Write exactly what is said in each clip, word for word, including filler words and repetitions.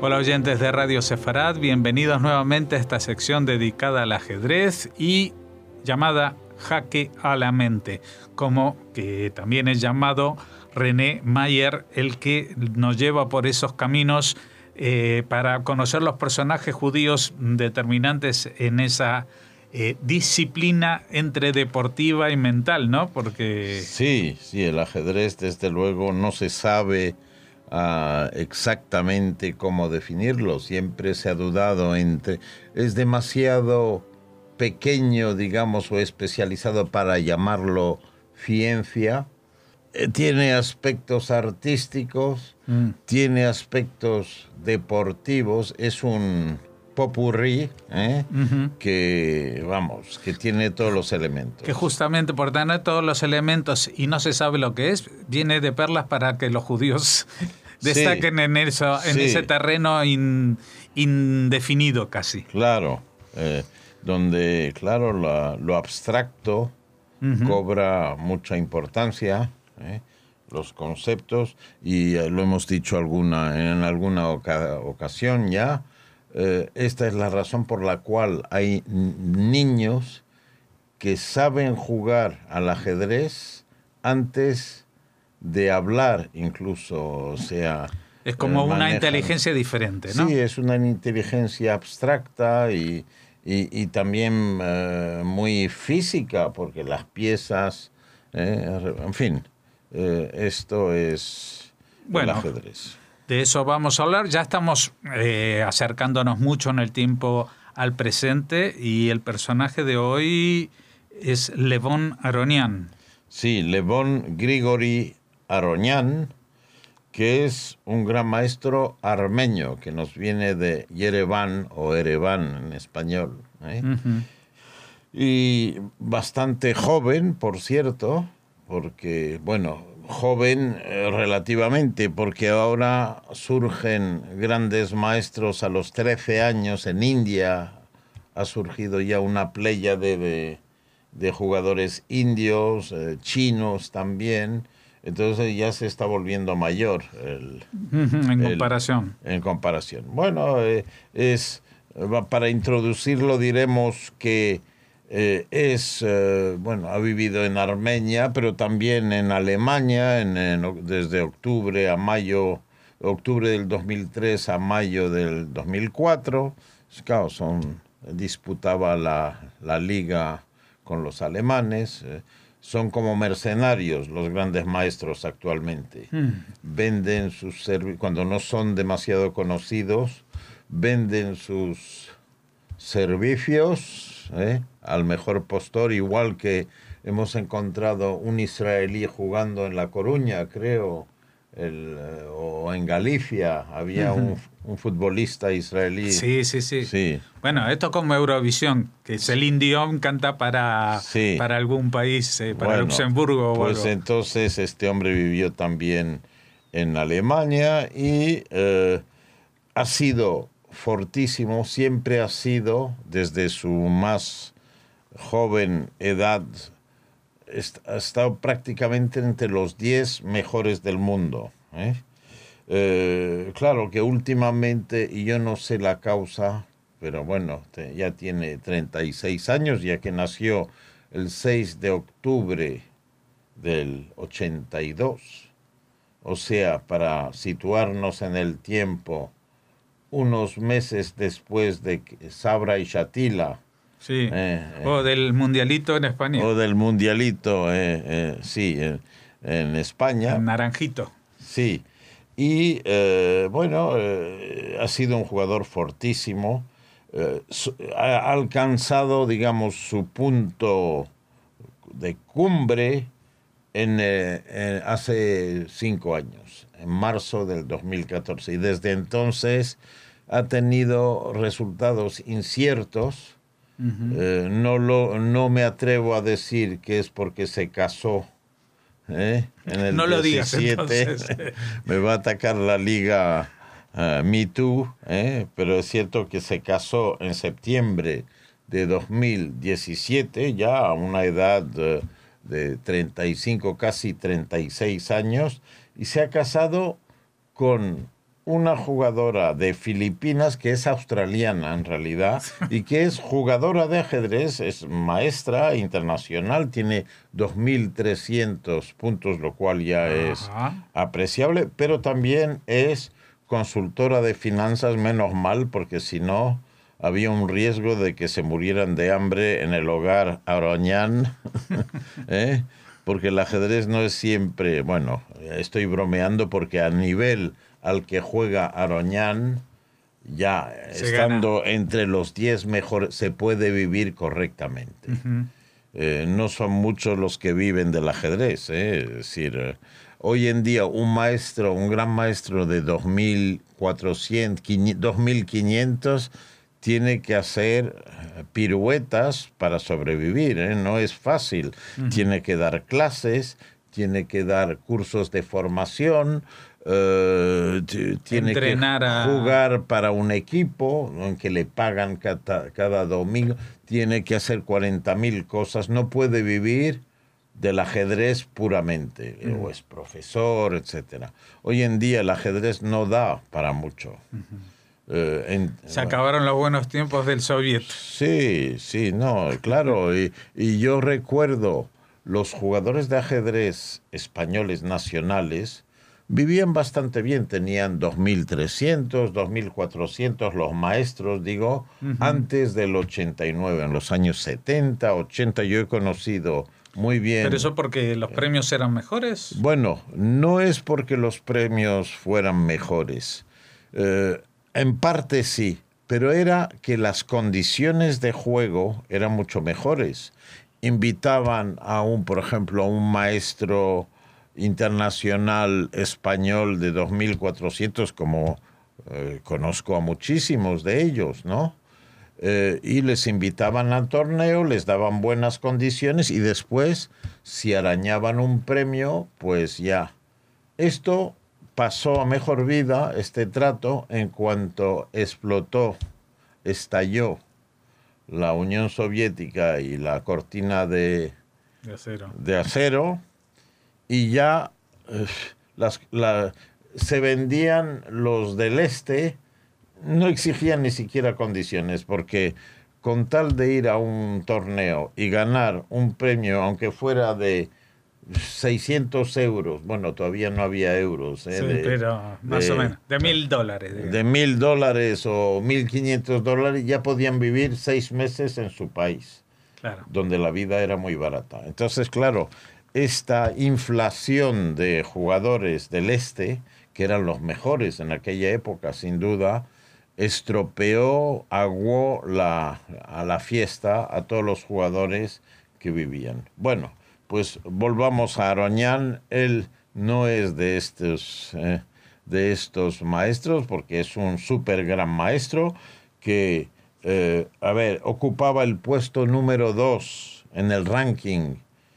Hola oyentes de Radio Sefarad, bienvenidos nuevamente a esta sección dedicada al ajedrez y llamada Jaque a la Mente, como que también es llamado René Mayer, el que nos lleva por esos caminos eh, para conocer los personajes judíos determinantes en esa eh, disciplina entre deportiva y mental, ¿no? Porque... Sí, sí, el ajedrez desde luego no se sabe Uh, exactamente cómo definirlo. Siempre se ha dudado entre... Es demasiado pequeño, digamos, o especializado para llamarlo ciencia. Eh, tiene aspectos artísticos, mm. tiene aspectos deportivos. Es un popurrí, ¿eh? uh-huh. que, vamos, que tiene todos los elementos. Que justamente por tener todos los elementos y no se sabe lo que es, viene de perlas para que los judíos destaquen sí, en, eso, en sí. ese terreno in, indefinido casi. Claro, eh, donde, claro, la, lo abstracto uh-huh. cobra mucha importancia, ¿eh? los conceptos, y eh, lo hemos dicho alguna, en alguna oca- ocasión ya. Eh, esta es la razón por la cual hay niños que saben jugar al ajedrez antes de hablar, incluso, o sea... Es como eh, una inteligencia diferente, ¿no? Sí, es una inteligencia abstracta y, y, y también eh, muy física, porque las piezas, eh, en fin, eh, esto es bueno, el ajedrez. De eso vamos a hablar. Ya estamos eh, acercándonos mucho en el tiempo al presente y el personaje de hoy es Levon Aronian. Sí, Levon Grigori Aronian, que es un gran maestro armenio que nos viene de Yerevan o Ereván en español. ¿eh? Uh-huh. Y bastante joven, por cierto, porque, bueno, joven eh, relativamente, porque ahora surgen grandes maestros a los trece años en India. Ha surgido ya una pléyade de, de jugadores indios, eh, chinos también. Entonces ya se está volviendo mayor. El, en el, comparación. En comparación. Bueno, eh, es para introducirlo diremos que eh, es, eh, bueno, ha vivido en Armenia, pero también en Alemania, en, en, desde octubre a mayo, octubre del dos mil tres a mayo del dos mil cuatro. Claro, son, disputaba la, la liga con los alemanes. Eh, Son como mercenarios los grandes maestros actualmente. Mm. Venden sus servicios, cuando no son demasiado conocidos, venden sus servicios ¿eh? al mejor postor, igual que hemos encontrado un israelí jugando en La Coruña, creo, el, o en Galicia, había uh-huh. un, un futbolista israelí. Sí, sí, sí, sí. Bueno, esto como Eurovisión, que Celine Dion canta para, sí. para algún país, eh, para bueno, Luxemburgo o pues algo. Entonces este hombre vivió también en Alemania y eh, ha sido fortísimo, siempre ha sido, desde su más joven edad, ha estado prácticamente entre los diez mejores del mundo. ¿eh? Eh, claro que últimamente, y yo no sé la causa, pero bueno, te, ya tiene treinta y seis años, ya que nació el seis de octubre del ochenta y dos. O sea, para situarnos en el tiempo, unos meses después de Sabra y Shatila. Sí, eh, o eh, del Mundialito en España. O del Mundialito, eh, eh, sí, en, en España. En Naranjito. Sí, y eh, bueno, eh, ha sido un jugador fortísimo. Eh, su, ha alcanzado, digamos, su punto de cumbre en, eh, en hace cinco años, en marzo del dos mil catorce. Y desde entonces ha tenido resultados inciertos. Uh-huh. Eh, no, lo, no me atrevo a decir que es porque se casó ¿eh? en el no lo diecisiete. Digas, entonces. Me va a atacar la liga uh, Me Too, ¿eh? Pero es cierto que se casó en septiembre de dos mil diecisiete, ya a una edad uh, de treinta y cinco, casi treinta y seis años, y se ha casado con una jugadora de Filipinas que es australiana en realidad y que es jugadora de ajedrez, es maestra internacional, tiene dos mil trescientos puntos, lo cual ya Ajá. es apreciable, pero también es consultora de finanzas, menos mal, porque si no había un riesgo de que se murieran de hambre en el hogar Aroñán, ¿eh? Porque el ajedrez no es siempre, bueno, estoy bromeando porque a nivel al que juega Aroñán, ya Se estando gana. entre los diez mejores, se puede vivir correctamente. Uh-huh. Eh, no son muchos los que viven del ajedrez, ¿eh? Es decir, eh, hoy en día un maestro, un gran maestro de dos mil cuatrocientos, dos mil quinientos tiene que hacer piruetas para sobrevivir, ¿eh? No es fácil. Uh-huh. Tiene que dar clases, tiene que dar cursos de formación, Uh, tiene Entrenar que jugar a... para un equipo en que le pagan cada, cada domingo, tiene que hacer cuarenta mil cosas, no puede vivir del ajedrez puramente, uh-huh. o es profesor, etcétera. Hoy en día el ajedrez no da para mucho. Uh-huh. Uh, en, Se acabaron los buenos tiempos del soviet. Sí, sí, no, claro, y, y yo recuerdo los jugadores de ajedrez españoles nacionales vivían bastante bien, tenían dos mil trescientos, dos mil cuatrocientos los maestros, digo, uh-huh. antes del ochenta y nueve, en los años setenta, ochenta, yo he conocido muy bien. ¿Pero eso porque los premios eran mejores? Bueno, no es porque los premios fueran mejores, eh, en parte sí, pero era que las condiciones de juego eran mucho mejores. Invitaban a un, por ejemplo, a un maestro internacional español de dos mil cuatrocientos, como eh, conozco a muchísimos de ellos, ¿no? Eh, y les invitaban al torneo, les daban buenas condiciones y después, si arañaban un premio, pues ya. Esto pasó a mejor vida, este trato, en cuanto explotó, estalló la Unión Soviética y la cortina de, de acero. De acero y ya eh, las, la, se vendían los del este, no exigían ni siquiera condiciones, porque con tal de ir a un torneo y ganar un premio, aunque fuera de seiscientos euros, bueno, todavía no había euros. ¿eh? Sí, de, pero más de, o menos, de mil dólares. Digamos. De mil dólares o mil quinientos dólares, ya podían vivir seis meses en su país, claro. donde la vida era muy barata. Entonces, claro, esta inflación de jugadores del este, que eran los mejores en aquella época, sin duda, estropeó, aguó la, a la fiesta a todos los jugadores que vivían. Bueno, pues volvamos a Aroñán. Él no es de estos, eh, de estos maestros, porque es un súper gran maestro que, eh, a ver, ocupaba el puesto número dos en el ranking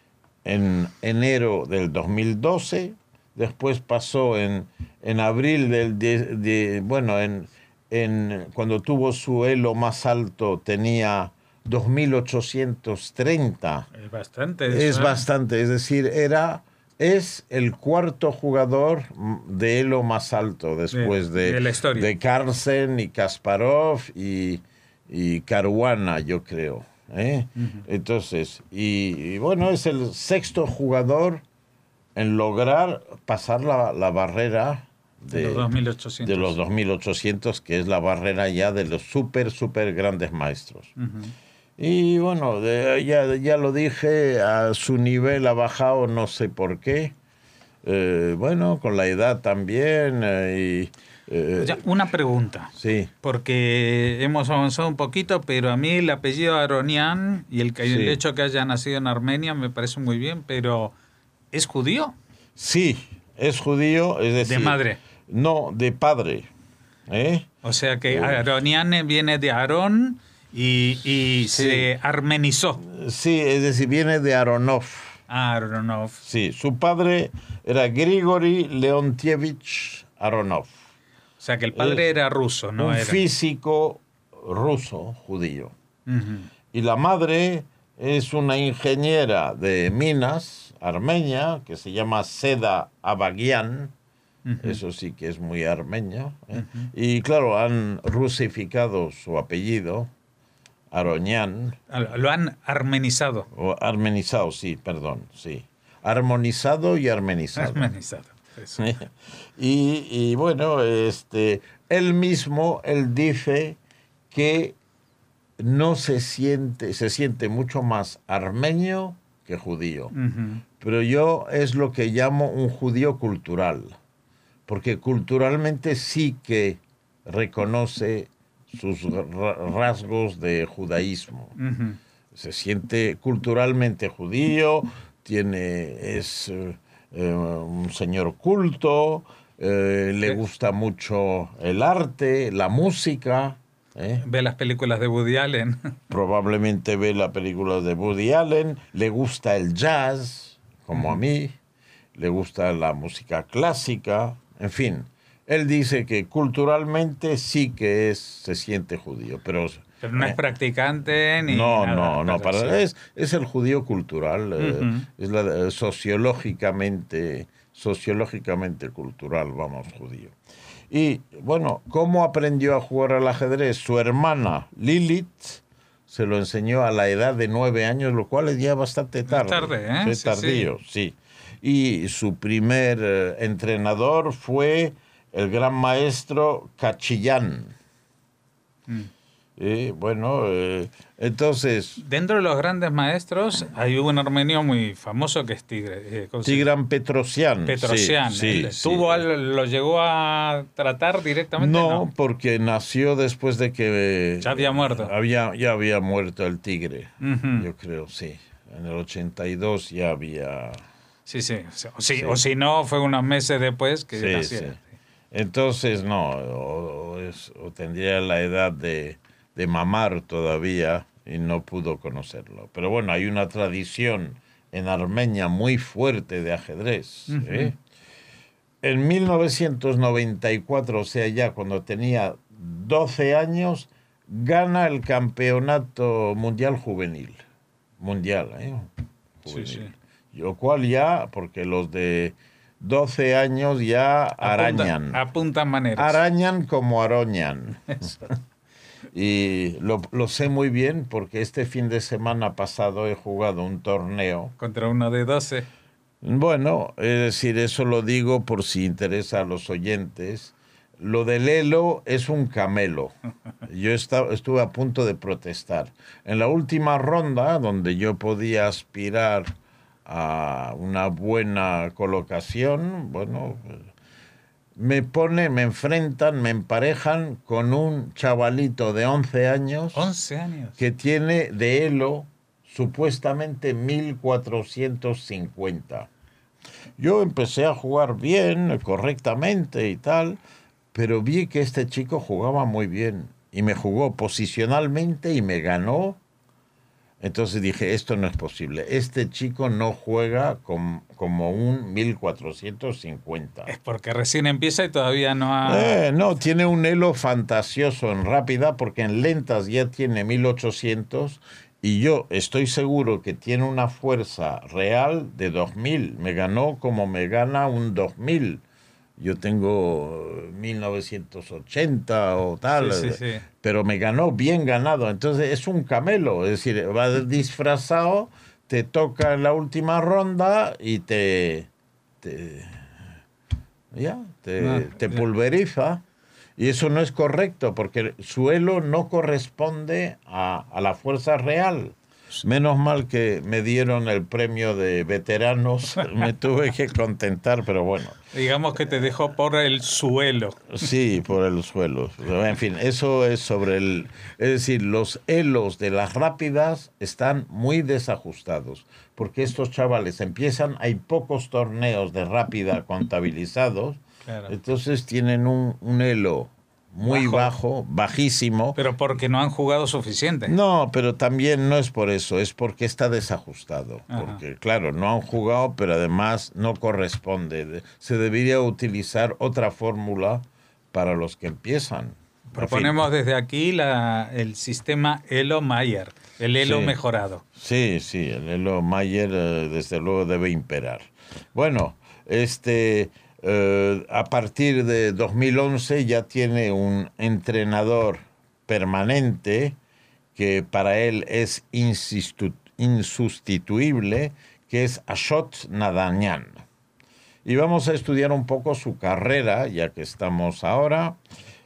en enero del dos mil doce, después pasó en, en abril del, de, de, bueno, en, en, cuando tuvo su elo más alto tenía dos mil ochocientos treinta. Es bastante. Es bastante, es decir, era, es el cuarto jugador de elo más alto después de, de, de, la historia. de Carlsen y Kasparov y, y Caruana, yo creo. ¿Eh? Uh-huh. Entonces, y, y bueno, es el sexto jugador en lograr pasar la, la barrera de, de, los dos mil ochocientos. de los dos mil ochocientos, que es la barrera ya de los súper, súper grandes maestros. Uh-huh. Y bueno, de, ya, ya lo dije, a su nivel ha bajado, no sé por qué. Eh, bueno, con la edad también. Eh, y, Eh, ya, una pregunta. Sí. Porque hemos avanzado un poquito, pero a mí el apellido Aronian y el, sí. el hecho que haya nacido en Armenia me parece muy bien, pero ¿es judío? Sí, es judío, es decir... ¿De madre? No, de padre. ¿Eh? O sea que eh. Aronian viene de Aarón y, y sí. se armenizó. Sí, es decir, viene de Aronov. Ah, Aronov. Sí, su padre era Grigori Leontievich Aronov. O sea, que el padre es era ruso, ¿no? Un era. físico ruso, judío. Uh-huh. Y la madre es una ingeniera de minas armenia que se llama Seda Abagian, Uh-huh. Eso sí que es muy armenio. ¿eh? Uh-huh. Y claro, han rusificado su apellido, Aronian. Lo han armenizado. O armenizado, sí, perdón, sí. Armonizado y armenizado. Armenizado, eso. y, y bueno, este, él mismo, él dice que no se siente, se siente mucho más armenio que judío. Uh-huh. Pero yo es lo que llamo un judío cultural, porque culturalmente sí que reconoce sus rasgos de judaísmo. Uh-huh. Se siente culturalmente judío, tiene, es eh, un señor culto, eh, le gusta mucho el arte, la música. ¿Eh? Ve las películas de Woody Allen. Probablemente ve las películas de Woody Allen, le gusta el jazz, como uh-huh. a mí, le gusta la música clásica, en fin. Él dice que culturalmente sí que es, se siente judío, pero... Pero no eh, es practicante ni no, nada. No, no, para, es, es el judío cultural, uh-huh. eh, es la, eh, sociológicamente, sociológicamente cultural, vamos, judío. Y, bueno, ¿cómo aprendió a jugar al ajedrez? Su hermana, Lilith, se lo enseñó a la edad de nueve años, lo cual es ya bastante tarde. tarde, ¿eh? Sí, tardío, sí, sí. Y su primer eh, entrenador fue el gran maestro Cachillán. Mm. Y, bueno, eh, entonces... Dentro de los grandes maestros hay un armenio muy famoso que es Tigre. Eh, Tigran Petrosian. Petrosian. Sí, ¿eh? sí, ¿Tuvo, sí. ¿Lo llegó a tratar directamente? No, no, porque nació después de que... Ya había muerto. Había, ya había muerto el tigre, uh-huh. yo creo, sí. En el ochenta y dos ya había... Sí, sí. O si, sí. o si no, fue unos meses después que sí, naciera. Sí. Entonces, no, o, o, es, o tendría la edad de... de mamar todavía y no pudo conocerlo. Pero bueno, hay una tradición en Armenia muy fuerte de ajedrez. Uh-huh. ¿eh? En mil novecientos noventa y cuatro, o sea, ya cuando tenía doce años, gana el campeonato mundial juvenil. Mundial, ¿eh? Juvenil. Sí, sí. Lo cual ya, porque los de doce años ya arañan. Apuntan, apuntan maneras. Arañan como aroñan. Y lo, lo sé muy bien porque este fin de semana pasado he jugado un torneo. ¿Contra uno de doce? Bueno, es decir, eso lo digo por si interesa a los oyentes. Lo del Elo es un camelo. Yo estaba, estuve a punto de protestar. En la última ronda, donde yo podía aspirar a una buena colocación, bueno... Me pone, me enfrentan, me emparejan con un chavalito de once años. once años. Que tiene de Elo supuestamente mil cuatrocientos cincuenta. Yo empecé a jugar bien, correctamente y tal, pero vi que este chico jugaba muy bien. Y me jugó posicionalmente y me ganó. Entonces dije, esto no es posible. Este chico no juega com, como un mil cuatrocientos cincuenta. Es porque recién empieza y todavía no ha... Eh, no, tiene un elo fantasioso en rápida, porque en lentas ya tiene mil ochocientos, y yo estoy seguro que tiene una fuerza real de dos mil. Me ganó como me gana un dos mil. Yo tengo mil novecientos ochenta o tal, sí, sí, sí. Pero me ganó bien ganado. Entonces es un camelo, es decir, va disfrazado, te toca en la última ronda y te, te ya, te, no, te pulveriza. Y eso no es correcto, porque su elo no corresponde a, a la fuerza real. Menos mal que me dieron el premio de veteranos, me tuve que contentar, pero bueno. Digamos que te dejó por el suelo. Sí, por el suelo. En fin, eso es sobre el... Es decir, los elos de las rápidas están muy desajustados, porque estos chavales empiezan, hay pocos torneos de rápida contabilizados, claro. Entonces tienen un, un elo muy bajo. bajo, bajísimo. Pero porque no han jugado suficiente. No, pero también no es por eso, es porque está desajustado. Ajá. Porque, claro, no han jugado, pero además no corresponde. Se debería utilizar otra fórmula para los que empiezan. Proponemos desde aquí la, el sistema Elo-Mayer, el Elo sí. mejorado. Sí, sí, el Elo-Mayer desde luego debe imperar. Bueno, este... Eh, a partir de dos mil once ya tiene un entrenador permanente que para él es insistu- insustituible, que es Ashot Nadanian. Y vamos a estudiar un poco su carrera, ya que estamos ahora,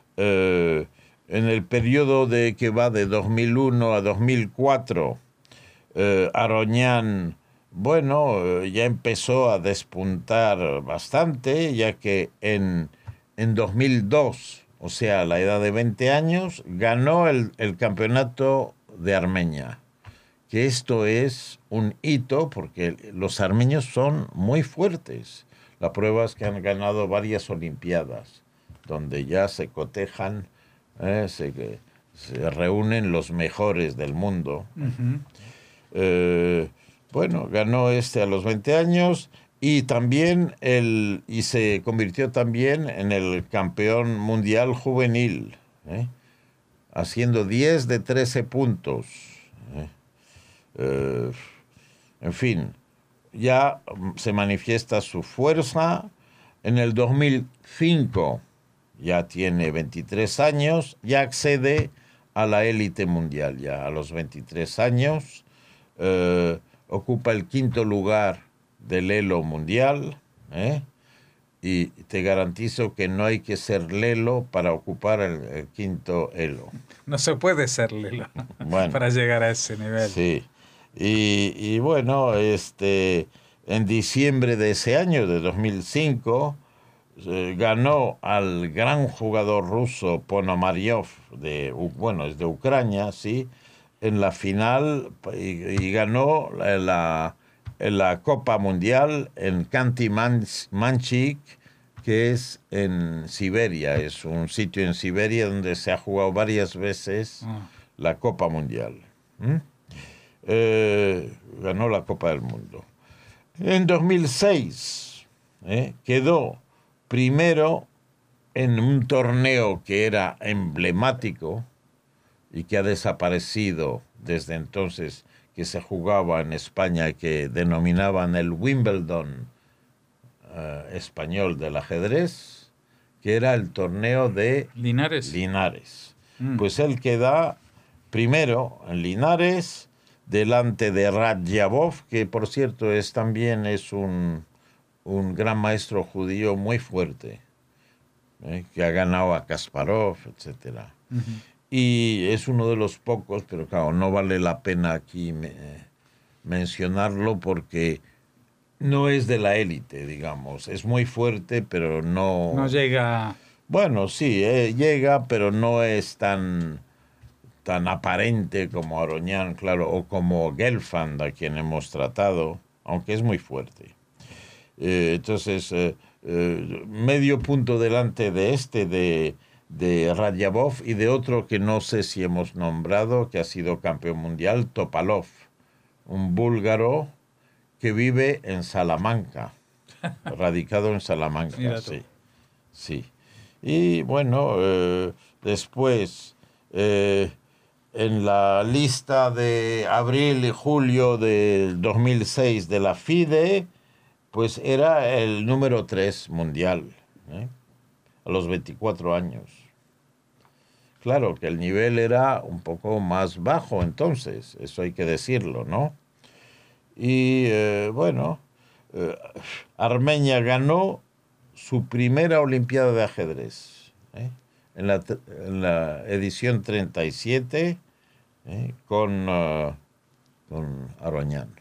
eh, en el periodo de, que va de dos mil uno a dos mil cuatro. Eh, Aroñán, bueno, eh, ya empezó a despuntar bastante, ya que en, en dos mil dos, o sea, a la edad de veinte años, ganó el, el campeonato de Armenia. Que esto es un hito porque los armenios son muy fuertes. La prueba es que han ganado varias olimpiadas, donde ya se cotejan, eh, se, se reúnen los mejores del mundo. Uh-huh. Eh, bueno, ganó este a los veinte años y también el, y se convirtió también en el campeón mundial juvenil, ¿eh? Haciendo diez de trece puntos. ¿eh? Eh, en fin, ya se manifiesta su fuerza. En el dos mil cinco ya tiene veintitrés años, ya accede a la élite mundial, ya a los veintitrés años. Eh, ocupa el quinto lugar del Elo mundial, ¿eh? Y te garantizo que no hay que ser Lelo para ocupar el, el quinto Elo. No se puede ser Lelo bueno, para llegar a ese nivel. Sí. Y, y bueno, este, en diciembre de ese año, de dos mil cinco, eh, ganó al gran jugador ruso Ponomaryov, de, bueno, es de Ucrania, sí, en la final y, y ganó la, la, la Copa Mundial en Khanty-Mansisk, que es en Siberia, es un sitio en Siberia donde se ha jugado varias veces ah. la Copa Mundial. ¿Mm? Eh, ganó la Copa del Mundo. En dos mil seis eh, quedó primero en un torneo que era emblemático y que ha desaparecido desde entonces, que se jugaba en España, que denominaban el Wimbledon eh, español del ajedrez, que era el torneo de Linares. Linares. Mm. Pues él queda primero en Linares, delante de Radjabov, que por cierto es también es un, un gran maestro judío muy fuerte, ¿eh? que ha ganado a Kasparov, etcétera. Uh-huh. Y es uno de los pocos, pero claro, no vale la pena aquí me, mencionarlo porque no es de la élite, digamos. Es muy fuerte, pero no... No llega... Bueno, sí, eh, llega, pero no es tan... tan aparente como Aroñán, claro, o como Gelfand, a quien hemos tratado, aunque es muy fuerte. Eh, entonces, eh, eh, medio punto delante de este, de, de Radjabov, y de otro que no sé si hemos nombrado, que ha sido campeón mundial, Topalov, un búlgaro que vive en Salamanca, radicado en Salamanca, sí, sí. Y bueno, eh, después... Eh, en la lista de abril y julio del dos mil seis de la FIDE, pues era el número tres mundial, ¿eh? A los veinticuatro años. Claro que el nivel era un poco más bajo entonces, eso hay que decirlo, ¿no? Y eh, bueno, eh, Armenia ganó su primera Olimpiada de ajedrez, ¿eh? En la, en la edición treinta y siete, eh, con, uh, con Aroñán.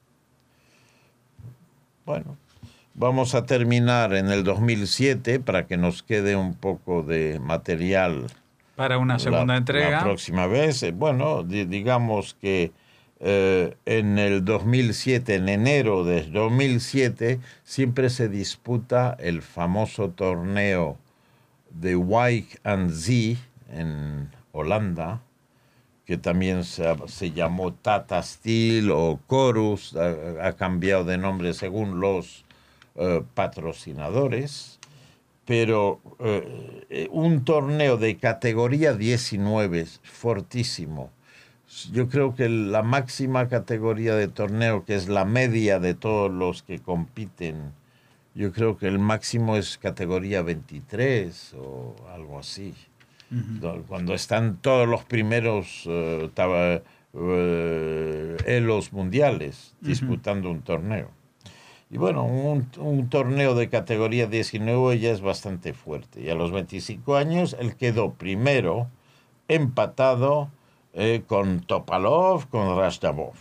Bueno, vamos a terminar en el dos mil siete para que nos quede un poco de material. Para una segunda la, entrega. La próxima vez. Bueno, di, digamos que eh, en el dos mil siete, en enero de dos mil siete, siempre se disputa el famoso torneo de Wijk aan Zee en Holanda, que también se, se llamó Tata Steel o Chorus, ha, ha cambiado de nombre según los uh, patrocinadores, pero uh, un torneo de categoría diecinueve, fortísimo. Yo creo que la máxima categoría de torneo, que es la media de todos los que compiten yo creo que el máximo es categoría veintitrés o algo así. Uh-huh. Cuando están todos los primeros uh, taba, uh, elos mundiales disputando uh-huh. un torneo. Y bueno, un, un torneo de categoría diecinueve ya es bastante fuerte. Y a los veinticinco años él quedó primero, empatado eh, con Topalov, con Rastabov.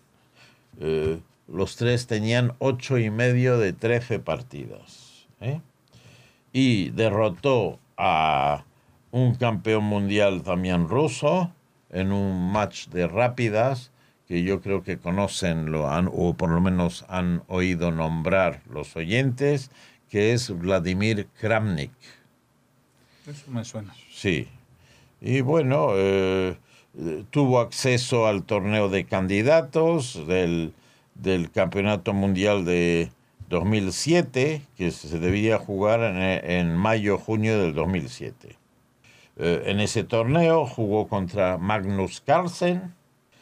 Eh, los tres tenían ocho y medio de trece partidas. ¿eh? Y derrotó a un campeón mundial también ruso en un match de rápidas que yo creo que conocen lo han, o por lo menos han oído nombrar los oyentes, que es Vladimir Kramnik. Eso me suena. Sí. Y bueno, eh, tuvo acceso al torneo de candidatos del, del Campeonato Mundial de dos mil siete, que se debía jugar en, en mayo-junio del dos mil siete. Eh, en ese torneo jugó contra Magnus Carlsen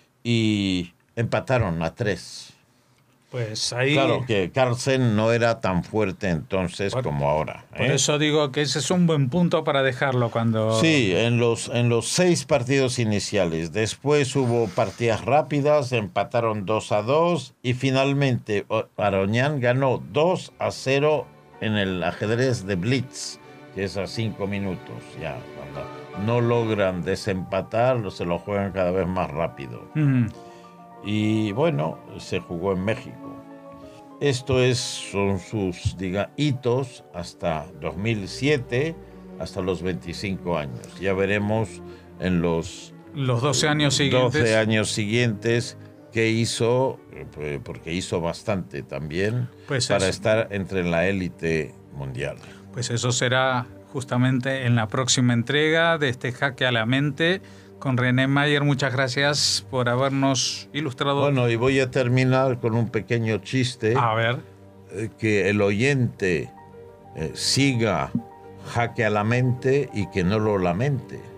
y empataron a tres. Pues ahí... Claro que Carlsen no era tan fuerte entonces por, como ahora. ¿eh? Por eso digo que ese es un buen punto para dejarlo cuando... Sí, en los, en los seis partidos iniciales. Después hubo partidas rápidas, empataron dos a dos y finalmente Aronian ganó dos a cero en el ajedrez de Blitz, que es a cinco minutos. Ya, cuando no logran desempatar, se lo juegan cada vez más rápido. Mm. Y bueno, se jugó en México. Esto es, son sus diga, hitos hasta dos mil siete, hasta los veinticinco años. Ya veremos en los, los doce años siguientes. doce años siguientes qué hizo, porque hizo bastante también pues para eso. Estar entre la élite mundial. Pues eso será justamente en la próxima entrega de este Jaque a la Mente. Con René Mayer, muchas gracias por habernos ilustrado. Bueno, y voy a terminar con un pequeño chiste. A ver. Eh, que el oyente eh, siga Jaque a la Mente y que no lo lamente.